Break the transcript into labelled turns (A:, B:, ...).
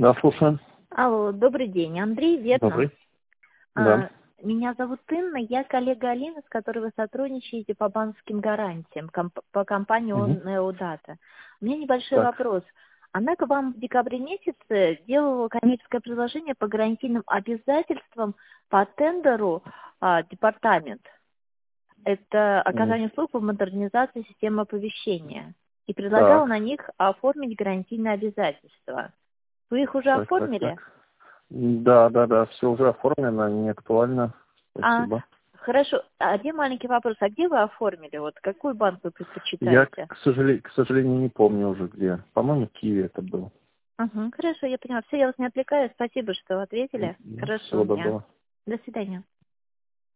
A: Да, слушаем.
B: Алло, добрый день. Андрей, верно?
A: Добрый. Да.
B: Меня зовут Инна, я коллега Алины, с которой вы сотрудничаете по банковским гарантиям, по компании
A: Мгм.
B: Neodata. У меня небольшой
A: Так.
B: вопрос. Она к вам в декабре месяце делала коммерческое предложение по гарантийным обязательствам по тендеру департамент. Это
A: М,
B: оказание услуг по модернизации системы оповещения. И предлагала
A: Так.
B: на них оформить гарантийные обязательства. Вы их уже
A: Так, так,
B: оформили?
A: так. Да, все уже оформлено, не актуально.
B: А,
A: Спасибо.
B: хорошо. Один маленький вопрос. А где вы оформили? Вот какой банк вы
A: Я,
B: предпочитаете?
A: к сожалению, не помню уже где. По-моему, в Киеве это был.
B: Угу, хорошо, я поняла. Все, я вас не отвлекаю. Спасибо, что ответили. Хорошего
A: Всего
B: дня.
A: доброго.
B: До свидания.